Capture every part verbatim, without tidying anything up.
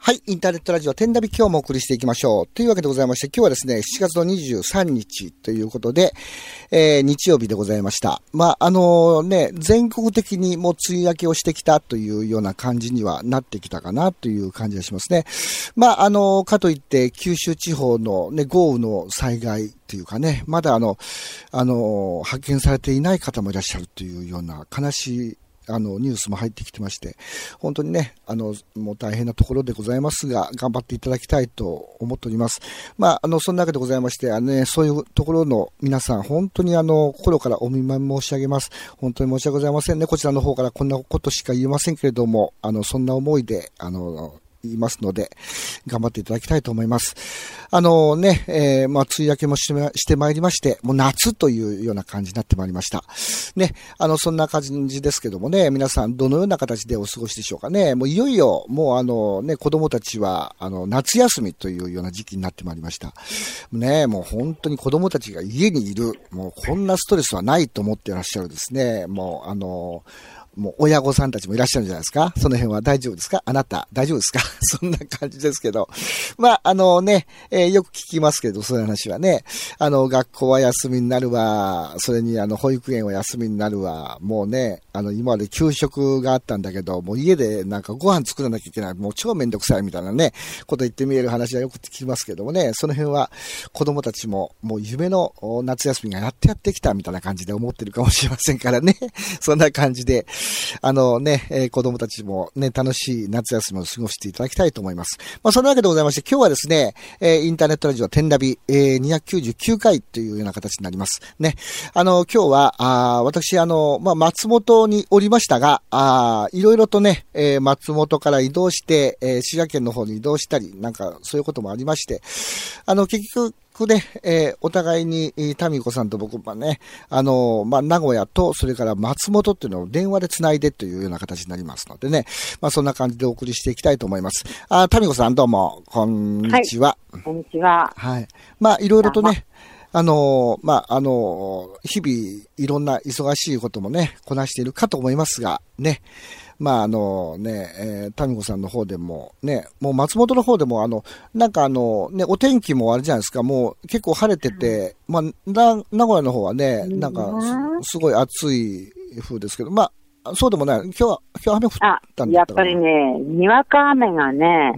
はい。インターネットラジオ、天ナビ今日もお送りしていきましょう。というわけでございまして、今日はですね、しちがつのにじゅうさんにちということで、えー、日曜日でございました。まあ、あのね、全国的にもう梅雨明けをしてきたというような感じにはなってきたかなという感じがしますね。まあ、あの、かといって九州地方のね、豪雨の災害というかね、まだあの、あの、発見されていない方もいらっしゃるというような悲しいあのニュースも入ってきてまして、本当にね、あのもう大変なところでございますが、頑張っていただきたいと思っております。まあ、あのそんなわけでございまして、あの、ね、そういうところの皆さん、本当にあの心からお見舞い申し上げます。本当に申し訳ございませんね。こちらの方からこんなことしか言えませんけれども、あのそんな思いであの言いますので、頑張っていただきたいと思います。あのね、えー、まあ、梅雨明けもしてま、してまいりまして、もう夏というような感じになってまいりました。ね、あの、そんな感じですけどもね、皆さんどのような形でお過ごしでしょうかね。もういよいよ、もうあのね、子供たちは、あの、夏休みというような時期になってまいりました。ね、もう本当に子供たちが家にいる、もうこんなストレスはないと思っていらっしゃるですね。もう、あの、もう親御さんたちもいらっしゃるんじゃないですか。その辺は大丈夫ですか？あなた大丈夫ですか？そんな感じですけど。まあ、あのね、えー、よく聞きますけど、そういう話はね。あの、学校は休みになるわ。それにあの、保育園は休みになるわ。もうね、あの、今まで給食があったんだけど、もう家でなんかご飯作らなきゃいけない。もう超めんどくさいみたいなね、こと言ってみえる話はよく聞きますけどもね。その辺は子供たちももう夢の夏休みがやってやってきたみたいな感じで思ってるかもしれませんからね。そんな感じで。あのね、えー、子供たちもね、楽しい夏休みを過ごしていただきたいと思います。まあ、そんなわけでございまして、今日はですね、えー、インターネットラジオ天ナビ、えー、にひゃくきゅうじゅうきゅうかいというような形になります。ね。あの、今日は、あ私、あの、まあ、松本におりましたが、あいろいろとね、えー、松本から移動して、えー、滋賀県の方に移動したり、なんか、そういうこともありまして、あの、結局、で、えー、お互いに、タミコさんと僕はね、あのー、まあ、名古屋と、それから松本っていうのを電話で繋いでというような形になりますのでね、まあ、そんな感じでお送りしていきたいと思います。あ、タミコさんどうも、こんにちは。 はい、こんにちは。 はい。まあ、いろいろとね、あのー、まあ、あのー、日々、いろんな忙しいこともね、こなしているかと思いますが、ね、まああのね、えー、タミコさんの方でもね、もう松本の方でもあの、なんかあのね、お天気もあれじゃないですか、もう結構晴れてて、まあ、な、名古屋の方はね、なんかす、すごい暑い風ですけど、まあ、そうでもない。今日は、今日雨降ったんだったかな。 やっぱりね、にわか雨がね、うん、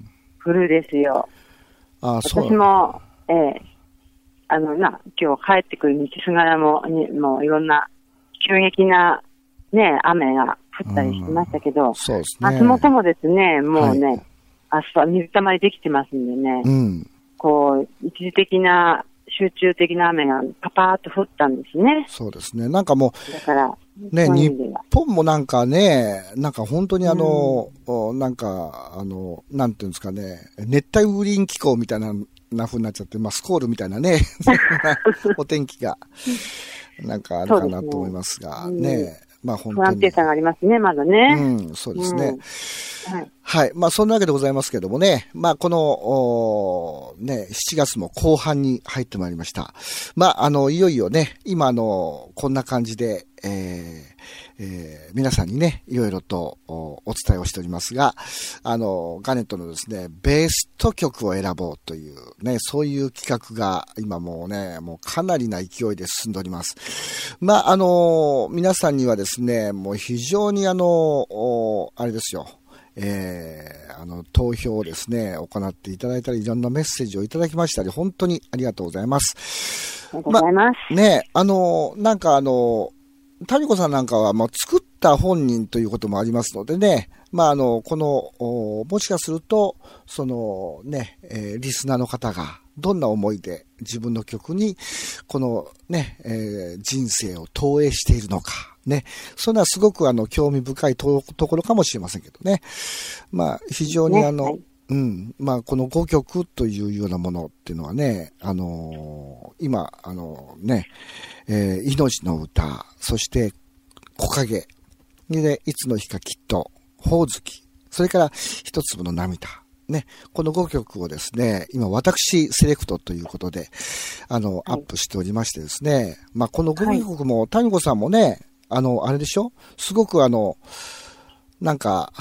降るですよ。 ああ、そう。 私も、ええー、あのな、今日帰ってくる道すがらも、もういろんな急激なね、雨が降ったりしましたけど、うん、 そうですね。 松本もですね、もうね、はい、アスファ水たまりできてますんでね、 うん、 こう、一時的な、集中的な雨がパパーっと降ったんですね。 そうですね。なんかもう、 だから、 ね、日本もなんかね、なんか本当にあの、うん、なんか、あの、なんていうんですかね、熱帯雨林気候みたいな、な風になっちゃって、まあ、スコールみたいなね、お天気が、なんかあるかなと思いますが、ね、ね、まあ本当に。 不安定さがありますね、まだね。 うん、そうですね。 うん、はい。 はい。まあそんなわけでございますけどもね、まあこの、ね、しちがつも後半に入ってまいりました。まああの、いよいよね、今あの、こんな感じで、えーえー、皆さんにね、いろいろと お, お伝えをしておりますが、あの、ガネットのですね、ベスト曲を選ぼうというね、そういう企画が今もうね、もうかなりな勢いで進んでおります。まあ、あの、皆さんにはですね、もう非常にあの、あれですよ、えー、あの、投票をですね、行っていただいたり、いろんなメッセージをいただきましたり、本当にありがとうございます。 ありがとうございます。 ま、ね、あの、なんかあの、タミコさんなんかは、まあ、作った本人ということもありますのでね、まあ、あの、この、もしかすると、そのね、えー、リスナーの方が、どんな思いで自分の曲に、このね、えー、人生を投影しているのか、ね。それはすごくあの、興味深いと、ところかもしれませんけどね。まあ、非常にあの、ね、はい、うん。まあ、このごきょくというようなものっていうのはね、あのー、今、あのね、えー、命の歌、そして木陰、で、いつの日かきっと、ほおずき、それから一粒の涙、ね、このごきょくをですね、今私セレクトということで、あの、はい、アップしておりましてですね、まあ、このごきょくも、タミコさんもね、あの、あれでしょ？すごくあの、なんか、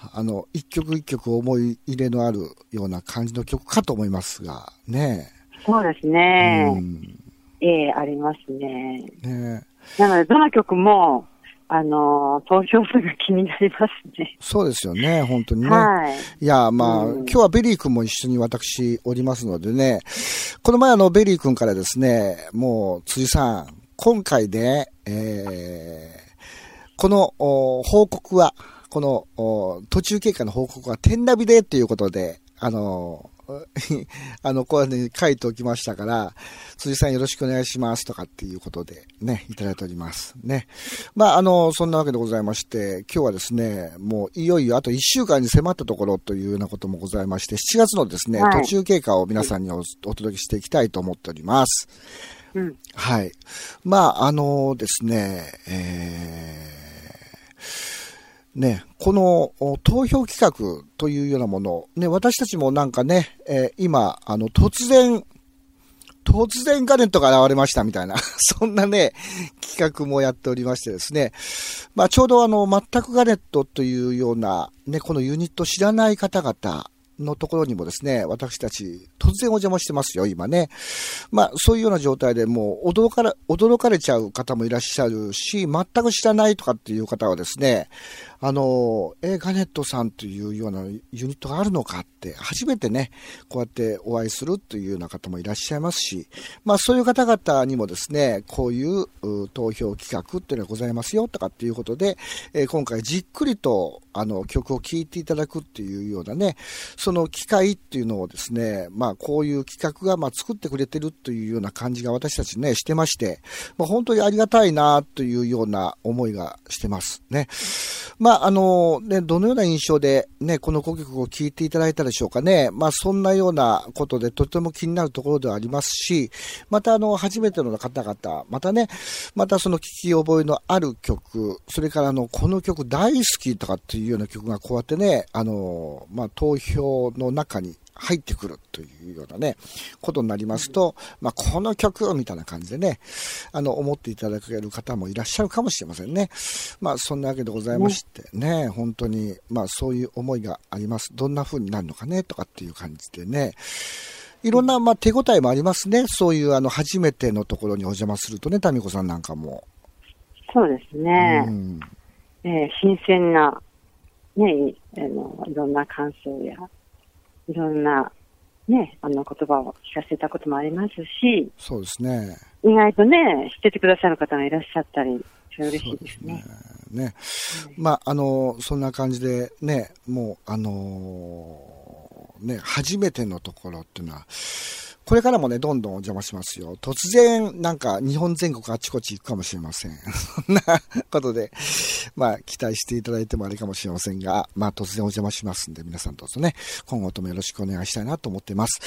あの、一曲一曲思い入れのあるような感じの曲かと思いますが、ね。 そうですね。 うん、 ええ、ありますね。 ね。 なので、どの曲も、あの、投票数が気になりますね。 そうですよね、本当にね。 はい。 いや、まあ、うん、今日はベリー君も一緒に私おりますのでね、この前あの、ベリー君からですね、もう、辻さん、今回で、えー、この報告は、この途中経過の報告は天ナビでっていうことで、あの、あの、こういうふうに書いておきましたから、辻さんよろしくお願いしますとかっていうことでね、いただいておりますね。まあ、あの、そんなわけでございまして、今日はですね、もういよいよあといっしゅうかんに迫ったところというようなこともございまして、しちがつのですね、はい、途中経過を皆さんに お, お届けしていきたいと思っております。 うん、 はい。まあ、あのですね、えーね、この投票企画というようなもの、ね、私たちもなんかね、えー、今、あの、突然、突然ガネットが現れましたみたいな、そんなね、企画もやっておりましてですね、まあ、ちょうどあの、全くガネットというような、ね、このユニットを知らない方々のところにもですね、私たち、突然お邪魔してますよ、今ね。まあ、そういうような状態でもう驚かれ、驚かれちゃう方もいらっしゃるし、全く知らないとかっていう方はですね、あの、えー、ガネットさんというようなユニットがあるのかって、初めてね、こうやってお会いするというような方もいらっしゃいますし、まあそういう方々にもですね、こういう投票企画っていうのがございますよとかっていうことで、えー、今回じっくりとあの曲を聴いていただくっていうようなね、その機会っていうのをですね、まあこういう企画がまあ作ってくれてるというような感じが私たちね、してまして、まあ本当にありがたいなというような思いがしてますね。まあ、あの、ね、どのような印象でね、この歌曲を聴いていただいたでしょうかね。まあ、そんなようなことでとても気になるところではありますし、またあの、初めての方々、またね、またその聞き覚えのある曲、それからあの、この曲大好きとかっていうような曲がこうやってね、あの、まあ、投票の中に入ってくるというようなね、ことになりますと、まあ、この曲みたいな感じでね、あの、思っていただける方もいらっしゃるかもしれませんね。まあ、そんなわけでございましてね、本当に、まあ、そういう思いがあります。どんな風になるのかね、とかっていう感じでね、いろんな、まあ、手応えもありますね。そういう、あの、初めてのところにお邪魔するとね、タミコさんなんかも。 そうですね。うん、えー、新鮮な、ね、あの、いろんな感想や、いろんな、ね、あの言葉を聞かせたこともありますし、 そうですね。 意外とね、知っててくださる方がいらっしゃったり、それ嬉しいですね。 そうですね。ね。うん、まあ、あの、そんな感じでね、もう、あのー、ね、初めてのところっていうのは、これからもね、どんどんお邪魔しますよ。突然、なんか、日本全国あちこち行くかもしれません。そんなことで、まあ、期待していただいてもあれかもしれませんが、まあ、突然お邪魔しますんで、皆さんどうぞね、今後ともよろしくお願いしたいなと思っています。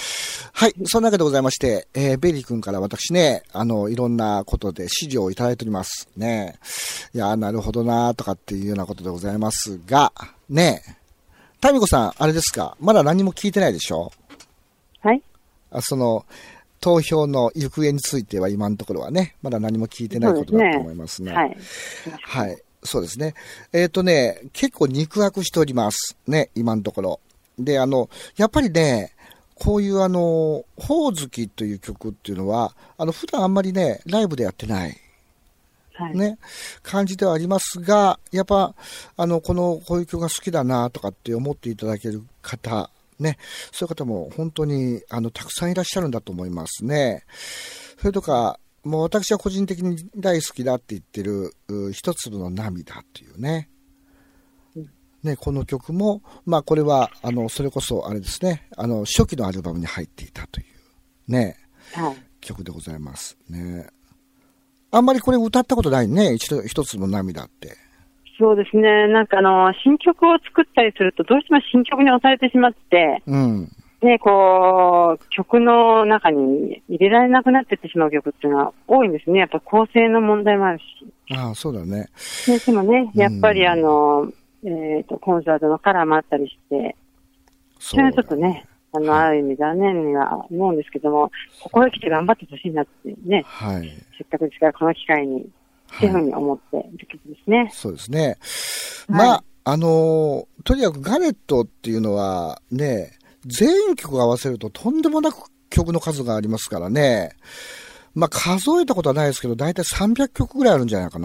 はい、そんなわけでございまして、えー、ベリー君から私ね、あの、いろんなことで資料をいただいております。ね。いや、なるほどなとかっていうようなことでございますが、ね、タミコさん、あれですか、まだ何も聞いてないでしょ？ はい。 その投票の行方については今のところはね、まだ何も聞いてないことだと思いますね。 はい。 はい。そうですね。えっとね、結構肉薄しております。ね、今のところ。で、あの、やっぱりね、こういうあの、ほおずきという曲っていうのは、あの、普段あんまりね、ライブでやってない。 はい、 ね、感じではありますが、やっぱ、あの、この、こういう曲が好きだなとかって思っていただける方、ね、そういう方も本当にあのたくさんいらっしゃるんだと思いますね。それとか、もう私は個人的に大好きだって言ってる一粒の涙っていうね。うん、ね、この曲も、まあこれは、あの、それこそあれですね、あの、初期のアルバムに入っていたというね、 はい、 曲でございますね。あんまりこれ歌ったことないね、一度、一粒の涙って。 そうですね。なんかあの、新曲を作ったりすると、どうしても新曲に押されてしまって、 うん。 ね、こう、曲の中に入れられなくなっていってしまう曲っていうのは多いんですね。やっぱ構成の問題もあるし。 ああ、そうだね。 で, でもね、やっぱりあの、うん、えっ、ー、と、コンサートのカラーもあったりして、それはちょっとね、あの、はい、ある意味残念には思うんですけども、ここへ来て頑張ってほしいなってね。 はい。 せっかくですから、この機会に、っていうふうに思っている曲ですね。 はい、そうですね。まあ、はい、 あの、とにかくガレットっていうのはね、全曲合わせるととんでもなく曲の数がありますからね。まあ数えたことはないですけど、だいたいさんびゃっきょくぐらいあるんじゃないかな。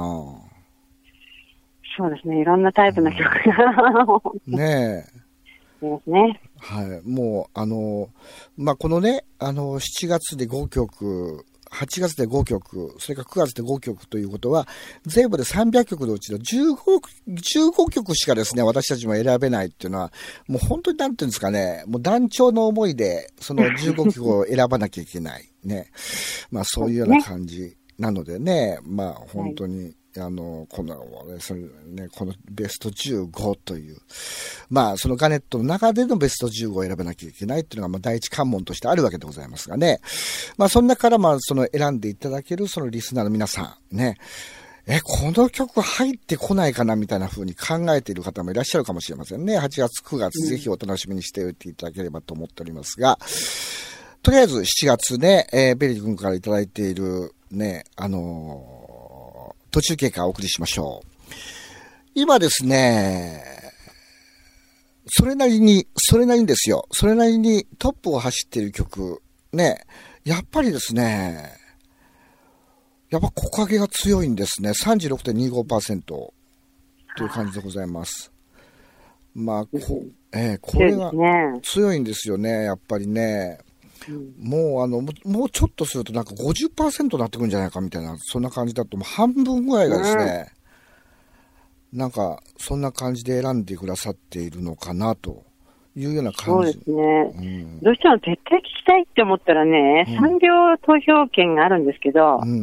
そうですね。いろんなタイプの曲が。 ねえ。 ですね。 はい。もう、あの、まあ、このね、あの、しちがつでごきょく、はちがつでごきょく、それからくがつでごきょくということは、全部でさんびゃっきょくのうちのじゅうご、じゅうごきょくしかですね、私たちも選べないっていうのは、もう本当になんていうんですかね、もう団長の思いで、そのじゅうごきょくを選ばなきゃいけない。ね。まあそういうような感じなのでね、まあ本当に、はい、あの、この、それね、このベストじゅうごという、まあ、そのガネットの中でのベストじゅうごを選ばなきゃいけないっていうのが、まあ、第一関門としてあるわけでございますがね。まあ、その中から、まあ、その選んでいただける、そのリスナーの皆さん、ね。え、この曲入ってこないかなみたいな風に考えている方もいらっしゃるかもしれませんね。はちがつ、くがつ、ぜひお楽しみにしておいていただければと思っておりますが、とりあえずしちがつね、えー、ベリー君からいただいている、ね、あのー、途中経過をお送りしましょう。今ですね、それなりに、それなりにですよ。それなりにトップを走っている曲、ね、やっぱりですね、やっぱ木陰が強いんですね。さんじゅうろくてんにごパーセント という感じでございます。まあ、こ、えー、これが強いんですよね、やっぱりね。もうあの、もうちょっとするとなんか ごじゅっパーセント になってくるんじゃないかみたいな、そんな感じだと、もう半分ぐらいがですね、うん、なんか、そんな感じで選んでくださっているのかなというような感じ。 そうですね。うん、どうしても絶対聞きたいって思ったらね、うん、さんびょう投票権があるんですけど、うん、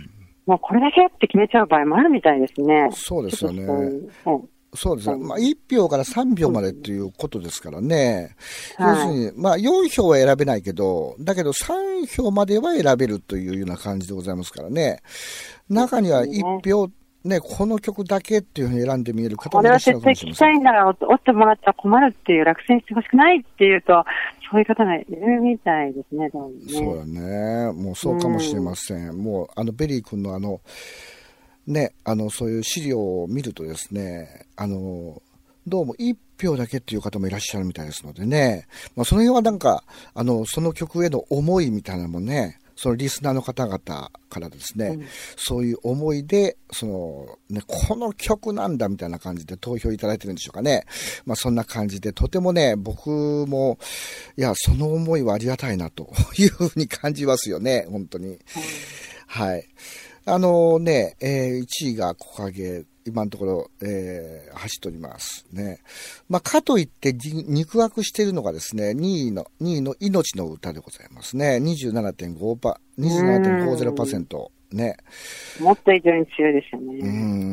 もうこれだけって決めちゃう場合もあるみたいですね。 そうですよね。そうですね。まあ、いちひょうからさんびょうまでっていうことですからね。はい、要するに、まあ、よんひょうは選べないけど、だけどさんひょうまでは選べるというような感じでございますからね。中にはいちひょう、ね、この曲だけっていうふうに選んでみえる方もいらっしゃるかもしれません。これは絶対聞きたいんだら、折ってもらったら困るっていう、落選してほしくないっていうと、そういう方がいるみたいですね、どうもね。 そうだね。もうそうかもしれません。うん、もう、あの、ベリー君のあの、ね、あの、そういう資料を見るとですね、あの、どうも一票だけっていう方もいらっしゃるみたいですのでね、まあ、その辺はなんか、あの、その曲への思いみたいなのもね、そのリスナーの方々からですね、うん、そういう思いで、その、ね、この曲なんだみたいな感じで投票いただいてるんでしょうかね。まあ、そんな感じで、とてもね、僕も、いや、その思いはありがたいな、というふうに感じますよね、本当に。うん、はい。あのね、えー、いちいが木陰、今のところ、えー、走っておりますね。まあ、かといって肉薄しているのがですね、にいの、にいの命の歌でございますね。にじゅうななてんごパーセント、にじゅうななてんごゼロパーセント ね。 もっと以上に強いですよね。 うん、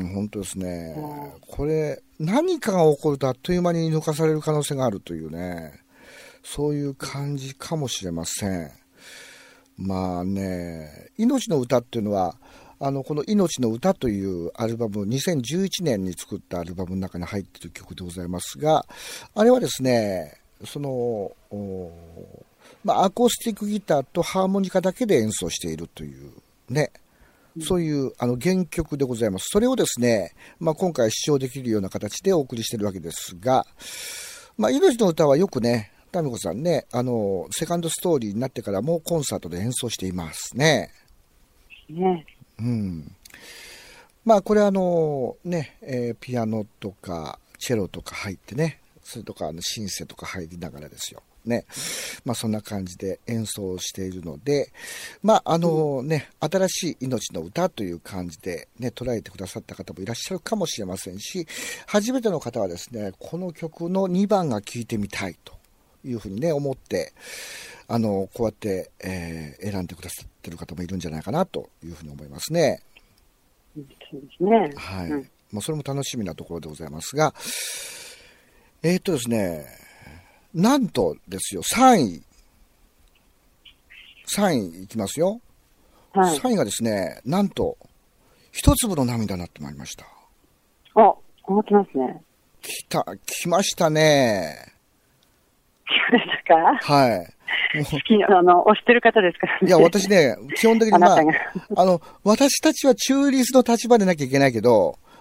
本当ですね。これ、何かが起こるとあっという間に抜かされる可能性があるというね、そういう感じかもしれません。まあね、命の歌っていうのは、あの、この命の歌というアルバム、にせんじゅういちねんに作ったアルバムの中に入っている曲でございますが、あれはですね、その、まあ、アコースティックギターとハーモニカだけで演奏しているというね、そういうあの原曲でございます。それをですね、まあ、今回視聴できるような形でお送りしているわけですが、まあ、命の歌はよくね、タミコさんね、あの、セカンドストーリーになってからもコンサートで演奏していますね。 ね。 うん。まあ、これあの、ね、えー、ピアノとか、チェロとか入ってね、それとか、あの、シンセとか入りながらですよ。ね。まあ、そんな感じで演奏しているので、まあ、あのね、新しい命の歌という感じでね、捉えてくださった方もいらっしゃるかもしれませんし、初めての方はですね、この曲のにばんが聴いてみたいというふうにね、思って、あの、こうやって、えー、選んでくださってる方もいるんじゃないかなというふうに思いますね。 そうですね。 はい。うん、まあ、それも楽しみなところでございますが、えー、っとですね、なんとですよ、さんい。さんいいきますよ。はい、さんいがですね、なんと、一粒の涙になってまいりました。 あ、思ってますね。 来た、来ましたね。 来ましたか？ はい。 好き、あの、推してる方ですからね。 いや、私ね、基本的にまあ、あ, あの、私たちは中立の立場でなきゃいけないけど、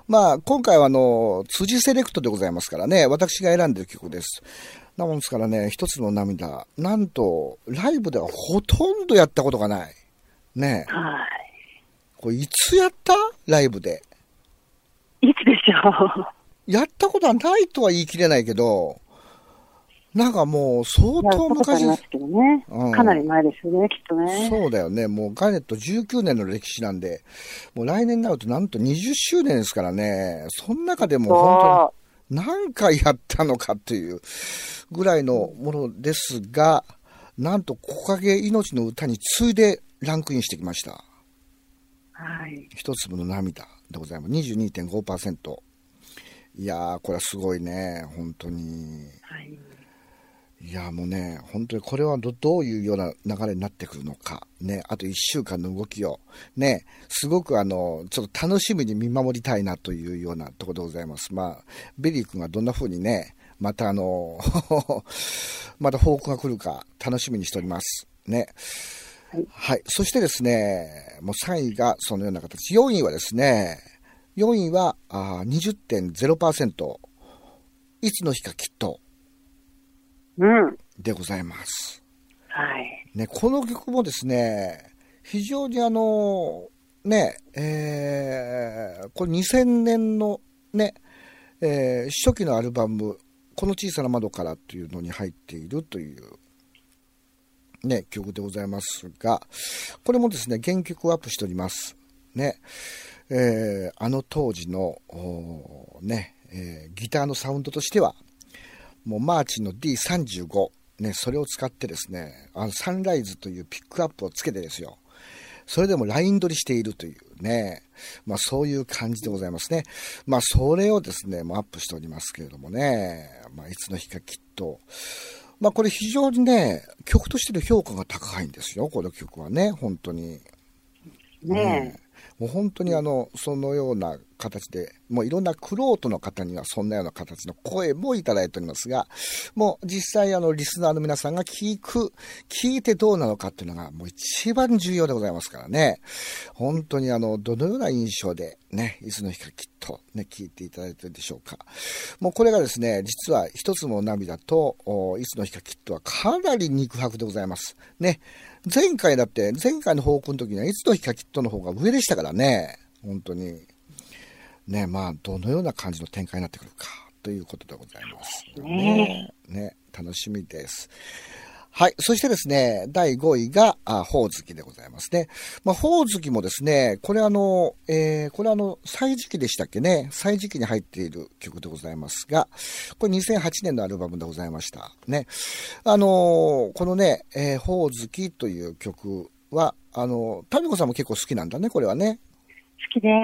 まあ、今回はあの、辻セレクトでございますからね、私が選んでる曲です。なもんですからね、一つの涙。なんと、ライブではほとんどやったことがない。ねえ。 はい。 これいつやったライブで。 いつでしょう。 やったことはないとは言い切れないけど、なんかもう相当昔。 やったことありますけどね。うん、かなり前ですよね、きっとね。 そうだよね。もうガーネットじゅうきゅうねんの歴史なんで、もう来年になるとなんとにじゅっしゅうねんですからね。その中でも本当に何回やったのかっていうぐらいのものですが、なんと木陰命の歌に次いでランクインしてきました。 はい。 一粒の涙でございます。にじゅうにてんごパーセント。いやー、これはすごいね。本当に。はい。いやもうね、本当にこれは ど, どういうような流れになってくるのか、ね、あといっしゅうかんの動きを、ね、すごくあの、ちょっと楽しみに見守りたいなというようなところでございます。まあ、ベリー君がどんな風にね、またあの、また報告が来るか楽しみにしております。ね。はい。はい。そしてですね、もうさんいがそのような形。よんいはですね、よんいはあ にじゅってんゼロパーセント。いつの日かきっと。 うん。 でございます。 はい。 ね、この曲もですね、非常にあの、ね、えー、これにせんねんのね、えー、初期のアルバム、この小さな窓からというのに入っているという、ね、曲でございますが、これもですね、原曲をアップしております。ね、えー、あの当時の、ね、えー、ギターのサウンドとしては、もうマーチンの ディーさんじゅうご、ね、それを使ってですね、あのサンライズというピックアップをつけてですよ。それでもライン取りしているというね、まあそういう感じでございますね。まあそれをですね、もうアップしておりますけれどもね、まあいつの日かきっと。まあこれ非常にね、曲としての評価が高いんですよ、この曲はね、本当に。 ねえ。 もう本当にあの、そのような形で、もういろんなクロートの方にはそんなような形の声もいただいておりますが、もう実際あの、リスナーの皆さんが聞く、聞いてどうなのかっていうのがもう一番重要でございますからね。本当にあの、どのような印象でね、いつの日かきっとね、聞いていただいているでしょうか。もうこれがですね、実は一つの涙と、いつの日かきっとはかなり肉薄でございます。ね。前回だって、前回の報告の時にはいつの日かきっとの方が上でしたからね。本当に。ね、まあ、どのような感じの展開になってくるか、ということでございます。ね。ね、楽しみです。はい。そしてですね、だいごいが、あ、ほおずきでございますね。まあ、ほおずきもですね、これあの、えー、これあの、歳時記でしたっけね。歳時記に入っている曲でございますが、これにせんはちねんのアルバムでございました。ね。あのー、このね、えー、ほおずきという曲は、あの、タミコさんも結構好きなんだね、これはね。 好きです。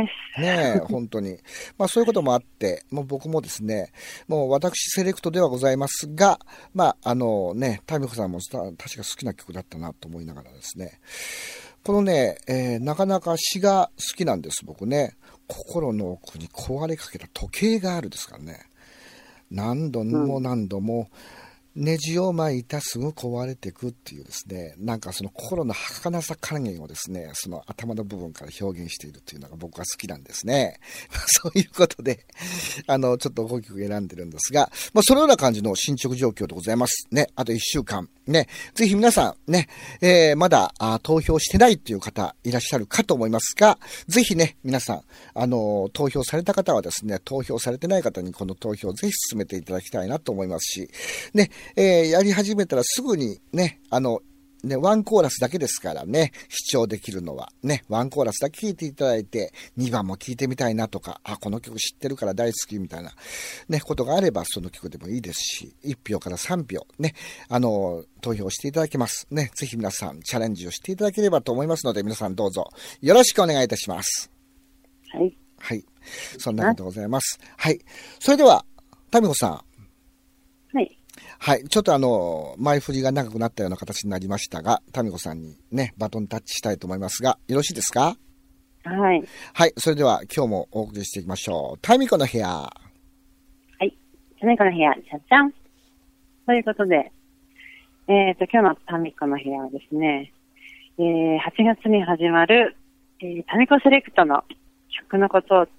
ねえ、本当に。まあそういうこともあって、もう僕もですね、もう私セレクトではございますが、まああのね、タミコさんも確か好きな曲だったなと思いながらですね、このね、えー、なかなか詩が好きなんです、僕ね。心の奥に壊れかけた時計があるですからね。何度も何度も、ネジを巻いたすぐ壊れていくっていうですね、なんかその心の儚さ加減をですね、その頭の部分から表現しているっていうのが僕は好きなんですね。そういうことで、あの、ちょっと大きく選んでるんですが、まあ、そのような感じの進捗状況でございます。ね、あといっしゅうかん。ね、ぜひ皆さんね、えー、まだあ投票してないっていう方いらっしゃるかと思いますが、ぜひね、皆さん、あの、投票された方はですね、投票されてない方にこの投票をぜひ進めていただきたいなと思いますし、ね、えー、やり始めたらすぐにね、あの、ね、ワンコーラスだけですからね、視聴できるのは。ね、ワンコーラスだけ聴いていただいて、にばんも聴いてみたいなとか、あ、この曲知ってるから大好きみたいな、ね、ことがあれば、その曲でもいいですし、いちひょうからさんひょう、ね、あの、投票していただけます。ね、ぜひ皆さん、チャレンジをしていただければと思いますので、皆さんどうぞ、よろしくお願いいたします。 はい。 はい。そんなことでございます。はい。それでは、タミコさん。 はい。 はい。ちょっとあの、前振りが長くなったような形になりましたが、タミコさんにね、バトンタッチしたいと思いますが、よろしいですか？ はい。 はい。それでは今日もお送りしていきましょう。タミコの部屋。はい。タミコの部屋、ちゃっちゃん。ということで、えっと、今日のタミコの部屋はですね、えー、はちがつに始まる、えー、タミコセレクトの曲のことをちらっ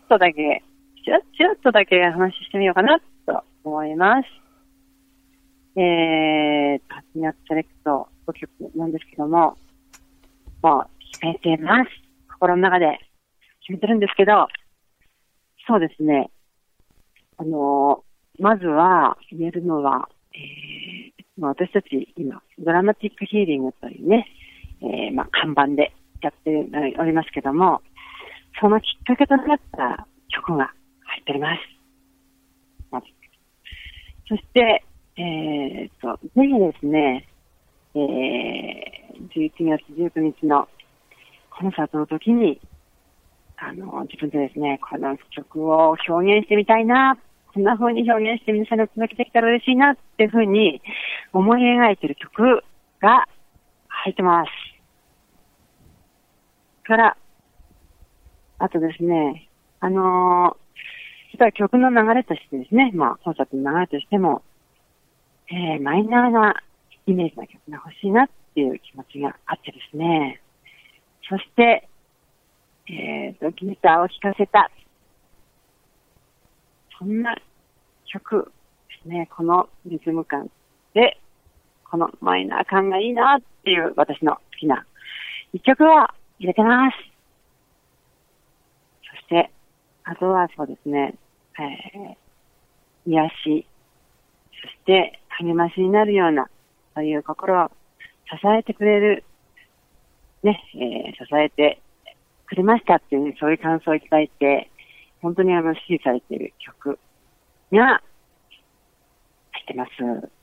とだけ、ちらっちらっとだけ話してみようかなと思います。えー、はちがつセレクトごきょくなんですけども、もう決めてます。心の中で決めてるんですけど、そうですね。あのー、まずは言えるのは、えー、私たち今、ドラマティックヒーリングというね、えー、まあ、看板でやっておりますけども、そのきっかけとなった曲が入っております。まずそして、えー、と、ぜひですね、えー、じゅういちがつじゅうくにちのコンサートの時に、あの、自分でですね、この曲を表現してみたいな、こんな風に表現して皆さんに届けてきたら嬉しいなっていう風に思い描いている曲が入ってます。から、あとですね、あのー、実は曲の流れとしてですね、まあ、コンサートの流れとしても、えー、マイナーなイメージの曲が欲しいなっていう気持ちがあってですね、そして、えーと、ギターを弾かせた、そんな曲ですね、このリズム感で、このマイナー感がいいなっていう私の好きな一曲を入れてます。そして、あとはそうですね、えー、癒し、そして励ましになるような、そういう心を支えてくれる、ね、えー、支えてくれましたっていう、ね、そういう感想をいただいて、本当にあの、支持されている曲が入ってます。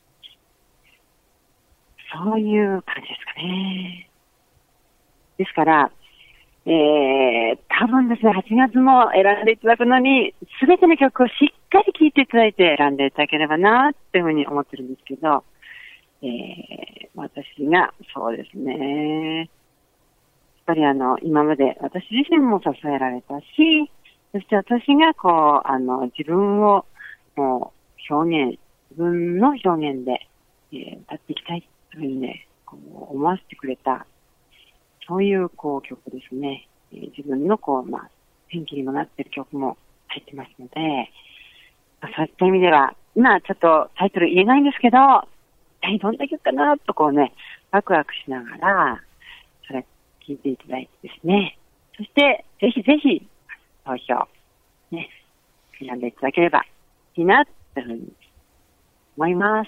そういう感じですかね。ですから、えー、多分ですね、はちがつも選んでいただくのに、すべての曲をしっかり聴いていただいて選んでいただければな、っていうふうに思ってるんですけど、えー、私が、そうですね、やっぱりあの、今まで私自身も支えられたし、そして私がこう、あの、自分をもう表現、自分の表現で、えー、歌っていきたいというふうにね、こう思わせてくれた、そういうこう曲ですね。えー、自分のこう、まあ、転機にもなっている曲も入ってますので、まあ、そういった意味では、今ちょっとタイトル言えないんですけど、一体どんな曲かなとこうね、ワクワクしながら、それ聞いていただいてですね。そして、ぜひぜひ、投票、ね、選んでいただければいいな、というふうに思います。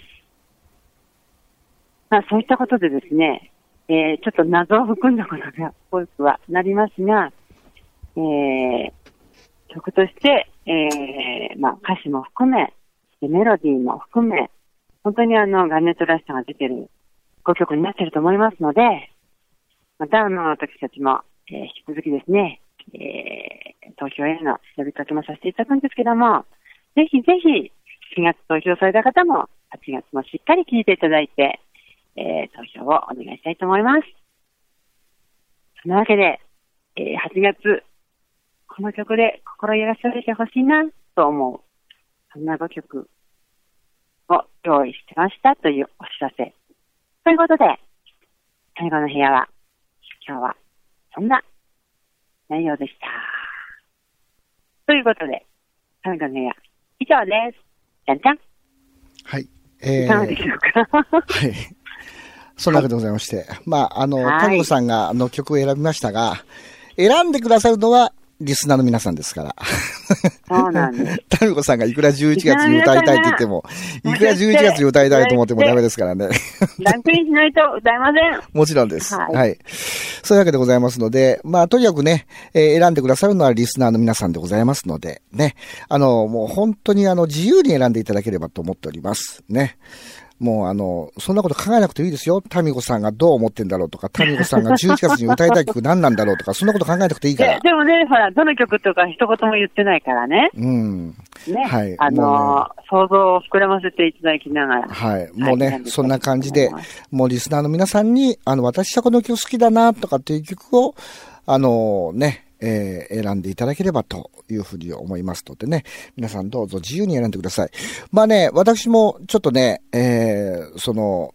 まあ、そういったことでですね、えー、ちょっと謎を含んだことが多くはなりますが、えー、曲として、えー、まあ、歌詞も含め、メロディーも含め、本当にあの、ガンネットらしさが出てるごきょくになっていると思いますので、またあの、私たちも、えー、引き続きですね、えー、投票への呼びかけもさせていただくんですけども、ぜひぜひ、しがつ投票された方も、はちがつもしっかり聴いていただいて、えー、投票をお願いしたいと思います。そのわけで、えー、はちがつ、この曲で心癒されてほしいなと思う、そんなごきょくを用意してましたというお知らせ。ということで、最後の部屋は、今日はそんな内容でした。ということで、最後の部屋、以上です。じゃんじゃん。 はい。えー、 いかがでしょうか。 はい。そんなわけでございまして。はい、まあ、あの、タミコさんがあの曲を選びましたが、選んでくださるのは、リスナーの皆さんですから。 そうなんです。 タミコさんがいくらじゅういちがつに歌いたいって言っても、いくらじゅういちがつに歌いたいと思ってもダメですからね。 ランクインしないと歌えません。 もちろんです。はい。はい。そういうわけでございますので、まあ、とにかくね、えー、選んでくださるのはリスナーの皆さんでございますので、ね。あの、もう本当にあの、自由に選んでいただければと思っております。ね。もうあの、そんなこと考えなくていいですよ。タミコさんがどう思ってんだろうとか、タミコさんがじゅういちがつに歌いたい曲何なんだろうとか、そんなこと考えなくていいから。 で, でもね、ほら、どの曲とか一言も言ってないからね。 うん。 ね。 はい。 あのー、想像を膨らませていただきながら。 はい。もうね、はい、そんな感じで、もうリスナーの皆さんに、あの、私はこの曲好きだなとかっていう曲を、あのー、ね、えー、選んでいただければというふうに思いますのでね、皆さんどうぞ自由に選んでください。まあね、私もちょっとね、えー、その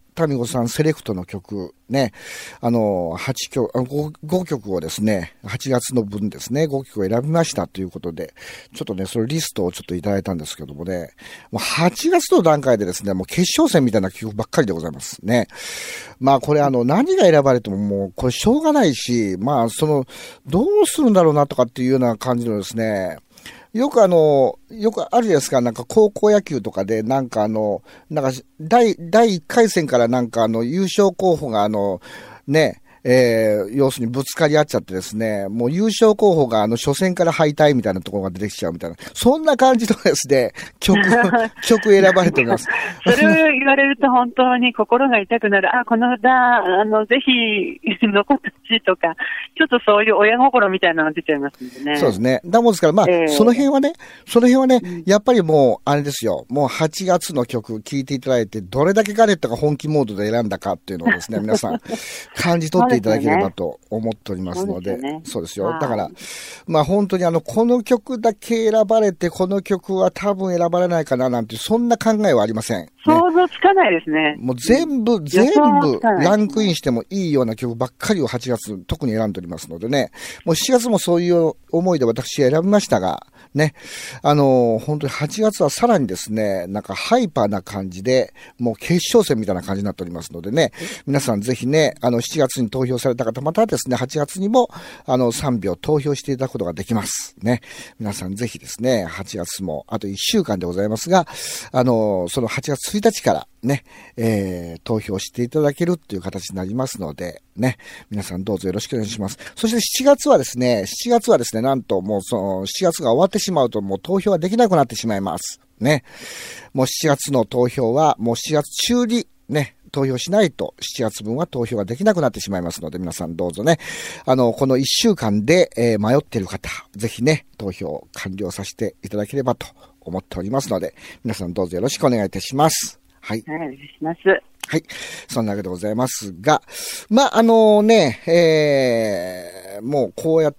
タミゴさんセレクトの曲、ね、あの、はちきょく、5, 5曲をですね、はちがつの分ですね、ごきょくを選びましたということで、ちょっとね、そのリストをちょっといただいたんですけどもね、もうはちがつの段階でですね、もう決勝戦みたいな曲ばっかりでございますね。まあこれあの、何が選ばれてももうこれしょうがないし、まあその、どうするんだろうなとかっていうような感じのですね、よくあの、よくあるじゃないですか、なんか高校野球とかで、なんかあの、なんか、第、第いっかい戦からなんかあの、優勝候補があの、ね、えー、要するにぶつかり合っちゃってですね、もう優勝候補があの初戦から敗退みたいなところが出てきちゃうみたいな、そんな感じのですね、曲、曲選ばれております。 それを言われると本当に心が痛くなる。あ、この歌、あの、ぜひ残ってほしいとか、ちょっとそういう親心みたいなのが出ちゃいますんでね。 そうですね。だもんですから、まあ、えー、その辺はね、その辺はね、うん、やっぱりもう、あれですよ、もうはちがつの曲聴いていただいて、どれだけガレットが本気モードで選んだかっていうのをですね、皆さん、感じ取っていただければと思っておりますので、そうですね。そうですよ。だから、まあ本当にあの、この曲だけ選ばれて、この曲は多分選ばれないかななんて、そんな考えはありません。ね、 想像つかないですね。 もう全部、全部、ランクインしてもいいような曲ばっかりをはちがつ、特に選んでおりますのでね、もうしちがつもそういう思いで私選びましたが、ね、あのー、本当にはちがつはさらにですね、なんかハイパーな感じで、もう決勝戦みたいな感じになっておりますのでね、皆さんぜひね、あのしちがつに投票された方、またですね、はちがつにも、あのさんびょう投票していただくことができます。ね。皆さんぜひですね、はちがつもあといっしゅうかんでございますが、あのー、そのはちがつついたちからね、えー、投票していただけるっていう形になりますので、ね、皆さんどうぞよろしくお願いします。そしてしちがつはですね、しちがつはですね、なんともうそのしちがつが終わってしまうともう投票はできなくなってしまいます。ね。もうしちがつの投票はもうしちがつ中にね、投票しないとしちがつぶんは投票ができなくなってしまいますので、皆さんどうぞね、あの、このいっしゅうかんで、えー、迷っている方、ぜひね、投票完了させていただければと思っておりますので、皆さんどうぞよろしくお願いいたします。はい。 はい、お願いします。 はい。そんなわけでございますが、まあ、あのね、えー、もうこうやって、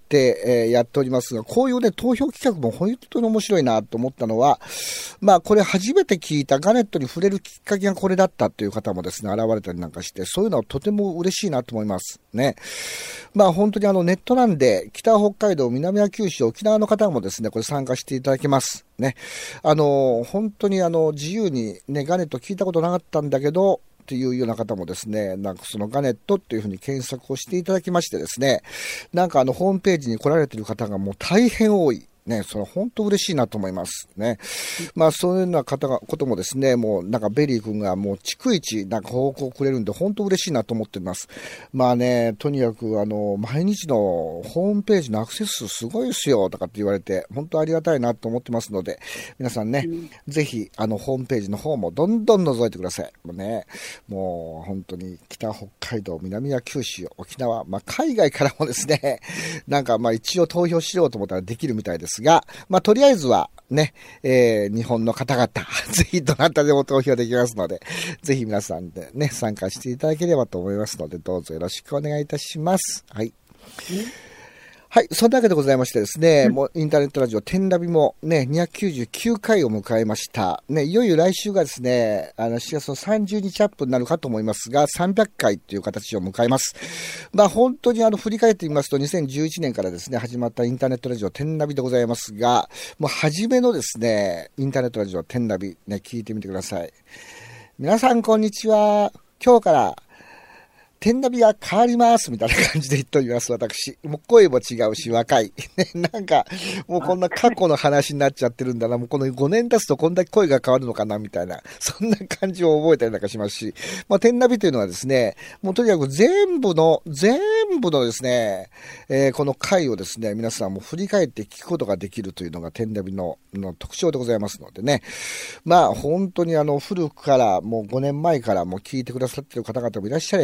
えー、やっておりますが、こういうね、投票企画も本当に面白いなと思ったのは、まあ、これ初めて聞いたガネットに触れるきっかけがこれだったという方もですね、現れたりなんかして、そういうのはとても嬉しいなと思います。ね。まあ、本当にあの、ネットなんで、北北海道、南は九州、沖縄の方もですね、これ参加していただけます。ね。あの、本当にあの、自由にね、ガネット聞いたことなかったんだけど、っていうような方もですね、なんかそのガネットっていうふうに検索をしていただきましてですね、なんかあのホームページに来られている方がもう大変多い。ね、それ本当嬉しいなと思いますね。まあそういうような方が、こともですね、もうなんかベリー君がもう逐一なんか報告くれるんで本当嬉しいなと思っています。まあね、とにかくあの、毎日のホームページのアクセス数すごいですよとかって言われて、本当ありがたいなと思ってますので、皆さんね、うん、ぜひあのホームページの方もどんどん覗いてください。もうね、もう本当に北北海道、南は九州、沖縄、まあ海外からもですね、なんかまあ一応投票しようと思ったらできるみたいです。が、まあ、とりあえずはね、えー、日本の方々、ぜひどなたでも投票できますので、ぜひ皆さんでね、参加していただければと思いますので、どうぞよろしくお願いいたします。はい。はい。そんなわけでございましてですね、うん、もうインターネットラジオ、テンラビもね、にひゃくきゅうじゅうきゅうかいを迎えました。ね、いよいよ来週がですね、あの、しちがつのさんじゅうにちアップになるかと思いますが、さんびゃっかいという形を迎えます。まあ、本当にあの、振り返ってみますと、にせんじゅういちねんからですね、始まったインターネットラジオ、テンラビでございますが、もう初めのですね、インターネットラジオ、テンラビ、ね、聞いてみてください。皆さん、こんにちは。今日から、テンナビが変わりますみたいな感じで言っております、私。もう声も違うし、若い。なんか、もうこんな過去の話になっちゃってるんだな。もうこのごねん経つとこんだけ声が変わるのかな、みたいな。そんな感じを覚えたりなんかしますし。まあ、テンナビというのはですね、もうとにかく全部の、全部のですね、えー、この回をですね、皆さんも振り返って聞くことができるというのがテンナビの、の特徴でございますのでね。まあ、本当にあの、古くから、もうごねんまえからもう聞いてくださっている方々もいらっしゃれば、ね、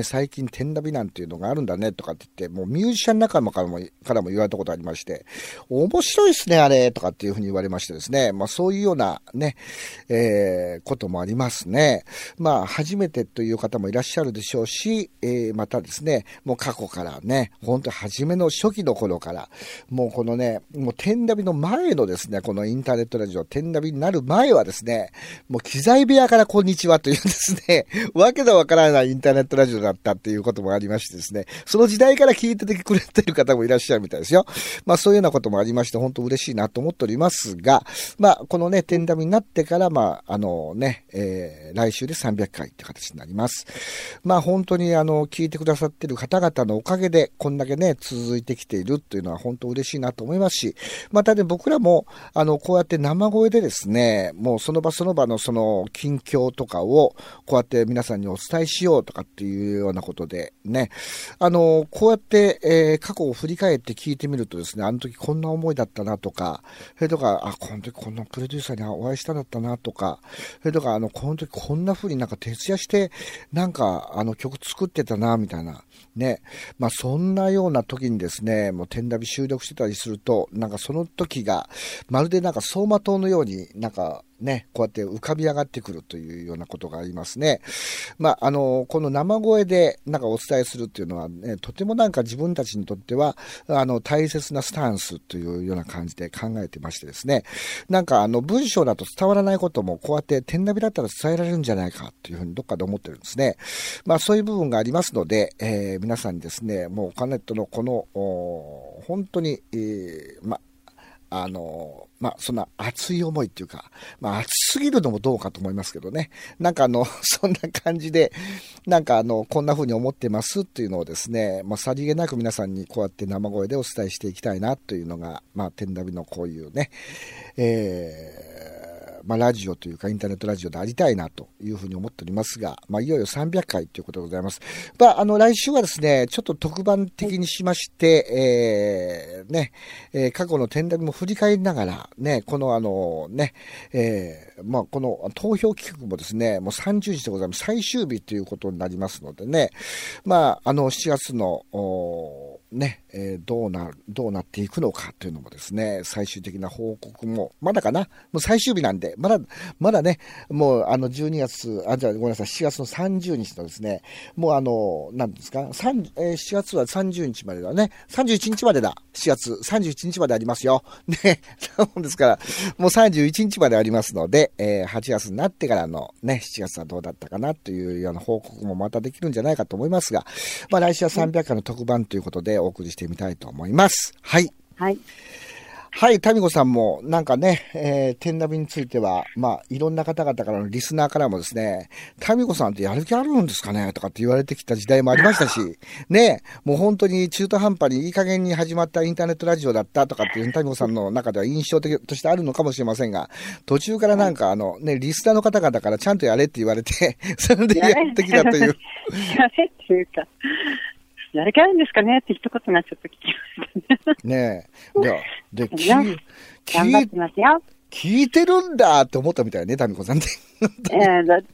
ね、最近天ナビなんていうのがあるんだねとかって言って、もうミュージシャン仲間からも、からも言われたことありまして、面白いですね、あれ、とかっていうふうに言われましてですね、まあそういうようなね、えー、こともありますね。まあ初めてという方もいらっしゃるでしょうし、えー、またですね、もう過去からね、本当初めの初期の頃から、もうこのね、もう天ナビの前のですね、このインターネットラジオ、天ナビになる前はですね、もう機材部屋からこんにちはというですね、わけのわからないインターネットラジオだったっていうこともありましてですね、その時代から聞いててくれてる方もいらっしゃるみたいですよ。まあそういうようなこともありまして、本当嬉しいなと思っておりますが、まあこのね、天ナビになってから、まああのね、えー、来週でさんびゃっかいって形になります。まあ本当にあの、聞いてくださってる方々のおかげで、こんだけね、続いてきているっていうのは本当嬉しいなと思いますし、またね、僕らも、あの、こうやって生声でですね、もうその場その場のその近況とかを、こうやって皆さんにお伝えしようとかっていうようなことでね、あの、こうやって、えー、過去を振り返って聞いてみるとですね、あの時こんな思いだったなとか、それとか、あ、この時こんなプロデューサーにお会いしたんだったなとか、それとか、あの、この時こんな風になんか徹夜して、なんか、あの曲作ってたな、みたいな。ね。まあ、そんなような時にですね、もう天ナビ収録してたりすると、なんかその時が、まるでなんか走馬灯のようになんかね、こうやって浮かび上がってくるというようなことがありますね。まあ、あの、この生声でなんかお伝えするっていうのはね、とてもなんか自分たちにとっては、あの、大切なスタンスというような感じで考えてましてですね、なんかあの、文章だと伝わらないこともこうやって天ナビだったら伝えられるんじゃないかっていうふうにどっかで思ってるんですね。まあ、そういう部分がありますので、えー、皆さんにですね、もうカネットのこの、本当に、えー、まあ、あの、まあ、そんな熱い思いっていうか、まあ、熱すぎるのもどうかと思いますけどね。なんかあの、そんな感じで、なんかあの、こんな風に思ってますっていうのをですね、まあ、さりげなく皆さんにこうやって生声でお伝えしていきたいなというのが、まあ、天ナビのこういうね、えー、まあ、ラジオというかインターネットラジオでありたいなというふうに思っておりますが、まあ、いよいよさんびゃっかいということでございます。まあ、あの、来週はですね、ちょっと特番的にしまして、えー、ね、えー、過去の天ナビも振り返りながら、ね、このあの、ね、えー、まあ、この投票企画もですね、もうさんじゅうにちでございます。最終日ということになりますのでね、まあ、あの、しちがつの、ね、えー、どうな、どうなっていくのかというのもですね、最終的な報告も、まだかなもう最終日なんで、まだ、まだね、もうあのじゅうにがつ、あ、じゃあごめんなさい、しちがつのさんじゅうにちのですね、もうあの、なんですか、3えー、しちがつはさんじゅうにちまでだね、さんじゅういちにちまでだ、しちがつ、さんじゅういちにちまでありますよ。ね、そうですから、もうさんじゅういちにちまでありますので、えー、はちがつになってからのね、しちがつはどうだったかなというような報告もまたできるんじゃないかと思いますが、まあ来週はさんびゃっかいの特番ということでお送りしてみたいと思います。はい。 はい。 はい、タミコさんも、なんかね、えー、天ナビについては、まあ、いろんな方々からのリスナーからもですね、タミコさんってやる気あるんですかねとかって言われてきた時代もありましたし、ね、もう本当に中途半端にいい加減に始まったインターネットラジオだったとかっていうタミコさんの中では印象的としてあるのかもしれませんが、途中からなんかあの、ね、リスナーの方々からちゃんとやれって言われて、それでやってきたという。 やれっていうか、やる気あるんですかねって一言がちょっと聞きましたね。 ねえ。で、で、聞頑張ってますよ。 聞いてるんだって思ったみたいね、タミコさんって。 えー、だって、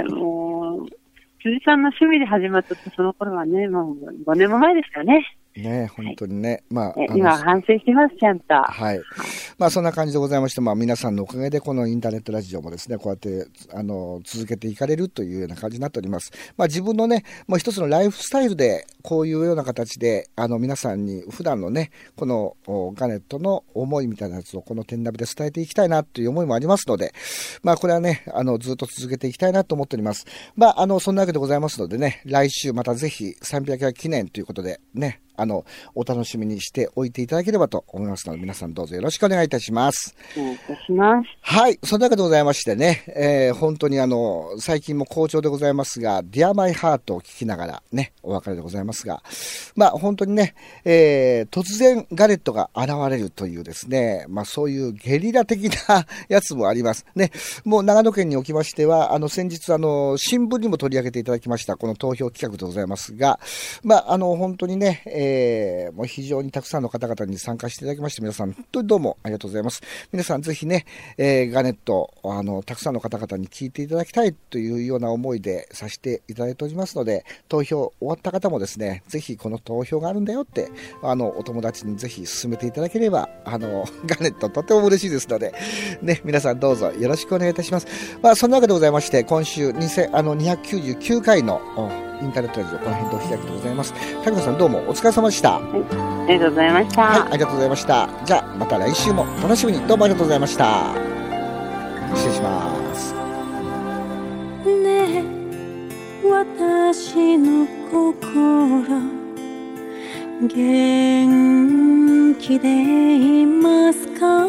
もう、辻さんの趣味で始まったってその頃はね、もうごねんも前ですからね。 ね、本当にね。はい、まあ、 今は反省してます、ちゃんと。 はい。まあ、そんな感じでございまして、まあ、皆さんのおかげで、このインターネットラジオもですね、こうやって、あの、続けていかれるというような感じになっております。まあ、自分のね、もう一つのライフスタイルで、こういうような形で、あの、皆さんに普段のね、このガネットの思いみたいなやつを、この天ナビで伝えていきたいなという思いもありますので、まあ、これはね、あの、ずっと続けていきたいなと思っております。まあ、あの、そんなわけでございますのでね、来週またぜひさんびゃっかい記念ということで、ね、あの、お楽しみにしておいていただければと思いますので、皆さんどうぞよろしくお願いいたします。 お願いいたします。 はい。そんなわけでございましてね、えー、本当にあの、最近も好調でございますが、Dear My Heart を聞きながらね、お別れでございます。 ますが、まあ本当にね、えー、突然ガレットが現れるというですね、まあそういうゲリラ的なやつもありますね。もう長野県におきましては、あの先日あの新聞にも取り上げていただきましたこの投票企画でございますが、まああの本当にね、えー、もう非常にたくさんの方々に参加していただきまして、皆さん本当にどうもありがとうございます。皆さんぜひね、えー、ガネットあのたくさんの方々に聞いていただきたいというような思いでさせていただいておりますので、投票終わった方もですね、ぜひこの投票があるんだよってあのお友達にぜひ進めていただければ、あのガネットとても嬉しいですのでね、皆さんどうぞよろしくお願いいたします。まあそんなわけでございまして、今週にせんあのにひゃくきゅうじゅうきゅうかいのインターネットラジオこの辺でお開きでございます。竹野さんどうもお疲れ様でした。はい、 ありがとうございました。 はい、ありがとうございました。じゃあまた来週も楽しみにどうもありがとうございました。失礼します。 ねえ、私の心元気でいますか？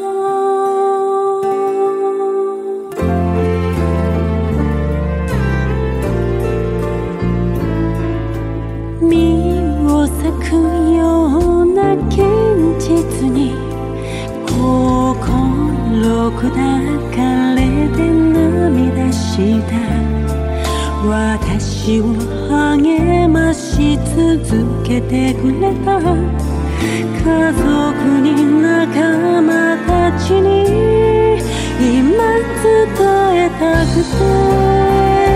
身を裂くような現実に心砕かれて涙した私を励まし続けてくれた家族に仲間たちに今伝えたくて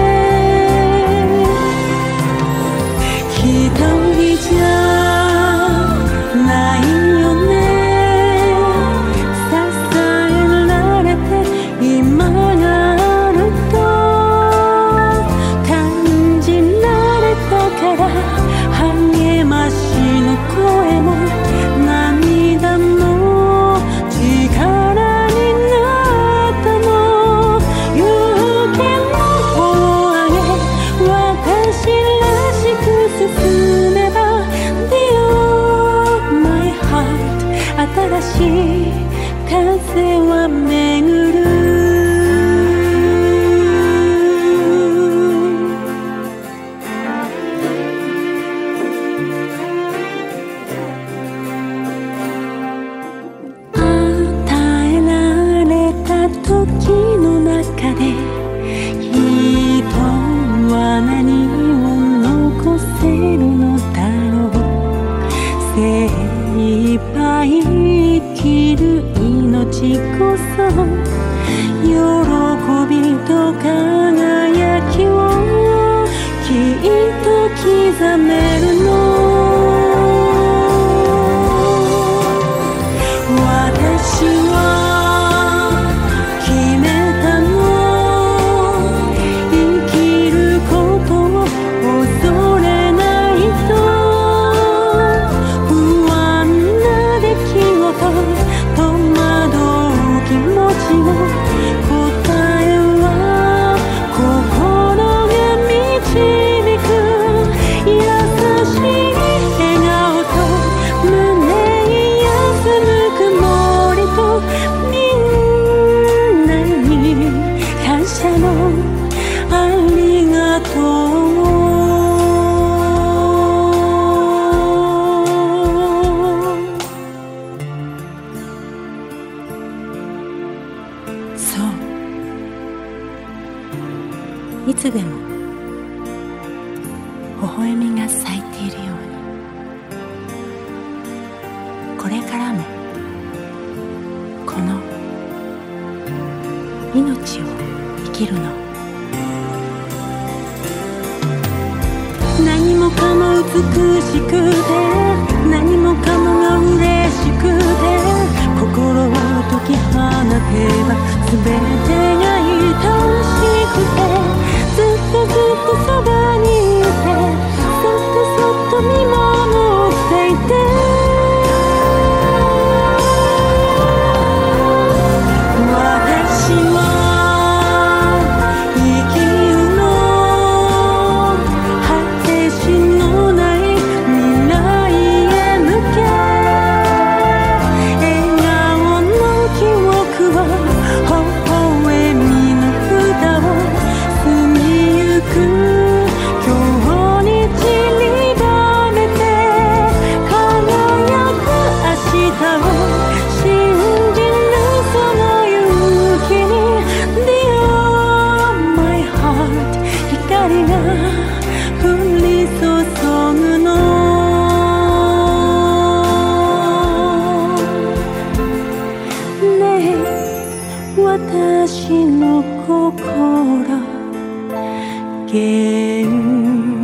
一人じゃないよね支えられて今があると感じられたから励ましの声も涙も力になったの勇気の方を上げ私らしく進めば Dear my heart 新しい風は巡る与えられた時の中で人は何を残せるのだろう精一杯生きる命こそ喜びと輝きをきっと刻めるの私は決めたの生きることを恐れないと不安な出来事戸惑う気持ちの答えは心が導く優しい笑顔と胸に休む曇りとみんなに感謝のありがとうそういつでも微笑みが咲いているようにこれからもこの命を生きるの何もかも美しくて何もかもが嬉しくて心を解き放てば全てが愛しくてずっとずっとそばにいてそっとそっと見守っていて私は生きるの果てしのない未来へ向け笑顔の記憶を微笑みの歌を過ぎゆく私の心元